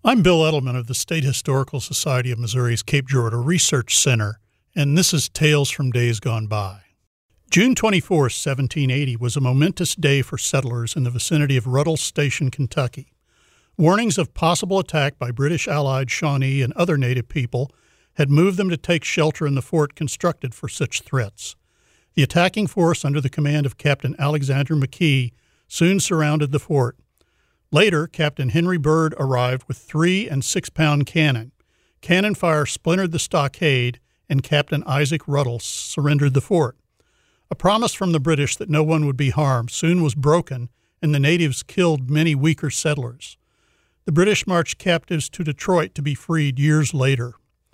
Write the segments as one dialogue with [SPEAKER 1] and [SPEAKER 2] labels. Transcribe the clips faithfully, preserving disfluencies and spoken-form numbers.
[SPEAKER 1] I'm Bill Edelman of the State Historical Society of Missouri's Cape Girardeau Research Center, and this is Tales from Days Gone By. June twenty-fourth, seventeen eighty was a momentous day for settlers in the vicinity of Ruddle Station, Kentucky. Warnings of possible attack by British allied Shawnee and other native people had moved them to take shelter in the fort constructed for such threats. The attacking force under the command of Captain Alexander McKee soon surrounded the fort. Later, Captain Henry Byrd arrived with three and six-pound cannon. Cannon fire splintered the stockade, and Captain Isaac Ruddle surrendered the fort. A promise from the British that no one would be harmed soon was broken, and the natives killed many weaker settlers. The British marched captives to Detroit to be freed years later.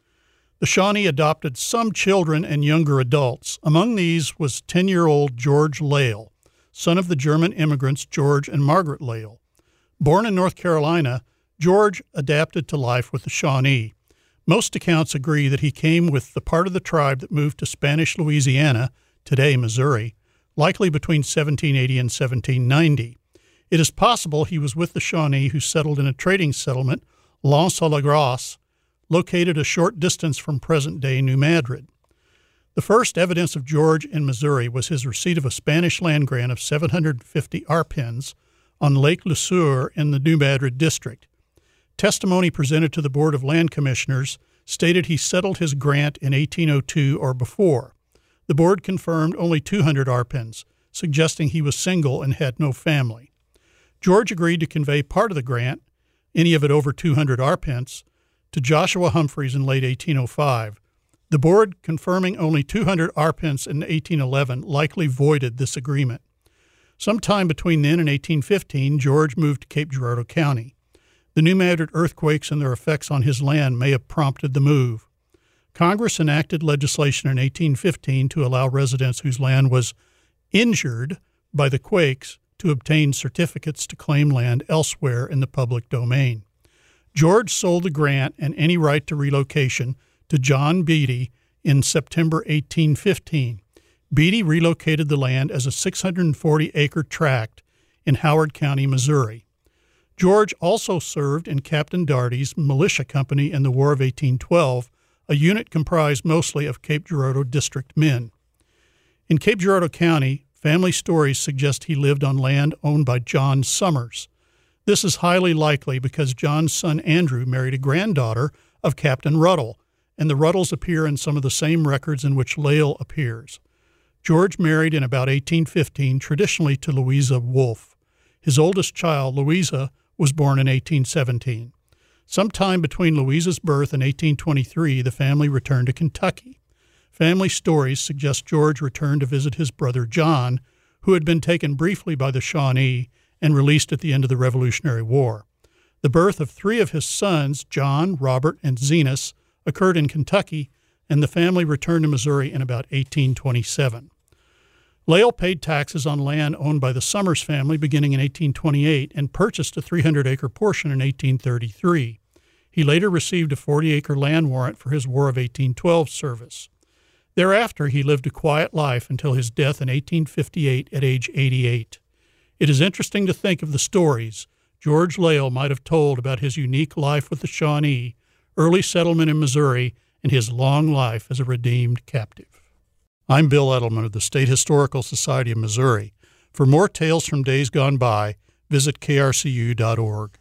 [SPEAKER 1] The Shawnee adopted some children and younger adults. Among these was ten-year-old George Lael, son of the German immigrants George and Margaret Lael. Born in North Carolina, George adapted to life with the Shawnee. Most accounts agree that he came with the part of the tribe that moved to Spanish Louisiana, today Missouri, likely between seventeen eighty and seventeen ninety. It is possible he was with the Shawnee who settled in a trading settlement, L'Anse-à-la-Grasse, located a short distance from present-day New Madrid. The first evidence of George in Missouri was his receipt of a Spanish land grant of seven hundred fifty arpents on Lake Le Sueur in the New Madrid district. Testimony presented to the Board of Land Commissioners stated he settled his grant in eighteen oh two or before. The board confirmed only two hundred arpents, suggesting he was single and had no family. George agreed to convey part of the grant, any of it over two hundred arpents, to Joshua Humphreys in late eighteen oh five. The board, confirming only two hundred arpents in eighteen eleven, likely voided this agreement. Sometime between then and eighteen fifteen, George moved to Cape Girardeau County. The New Madrid earthquakes and their effects on his land may have prompted the move. Congress enacted legislation in eighteen fifteen to allow residents whose land was injured by the quakes to obtain certificates to claim land elsewhere in the public domain. George sold the grant and any right to relocation to John Beatty in September eighteen fifteen. Beatty relocated the land as a six hundred forty acre tract in Howard County, Missouri. George also served in Captain Darty's militia company in the War of eighteen twelve, a unit comprised mostly of Cape Girardeau district men. In Cape Girardeau County, family stories suggest he lived on land owned by John Summers. This is highly likely because John's son Andrew married a granddaughter of Captain Ruddle, and the Ruddles appear in some of the same records in which Lael appears. George married in about eighteen fifteen, traditionally to Louisa Wolfe. His oldest child, Louisa, was born in eighteen seventeen. Sometime between Louisa's birth and eighteen twenty-three, the family returned to Kentucky. Family stories suggest George returned to visit his brother John, who had been taken briefly by the Shawnee and released at the end of the Revolutionary War. The birth of three of his sons, John, Robert, and Zenas, occurred in Kentucky, and the family returned to Missouri in about eighteen twenty-seven. Lael paid taxes on land owned by the Summers family beginning in eighteen twenty-eight and purchased a three hundred acre portion in eighteen thirty-three. He later received a forty acre land warrant for his War of eighteen twelve service. Thereafter, he lived a quiet life until his death in eighteen fifty-eight at age eighty-eight. It is interesting to think of the stories George Lael might have told about his unique life with the Shawnee, early settlement in Missouri, and his long life as a redeemed captive. I'm Bill Edelman of the State Historical Society of Missouri. For more tales from days gone by, visit K R C U dot org.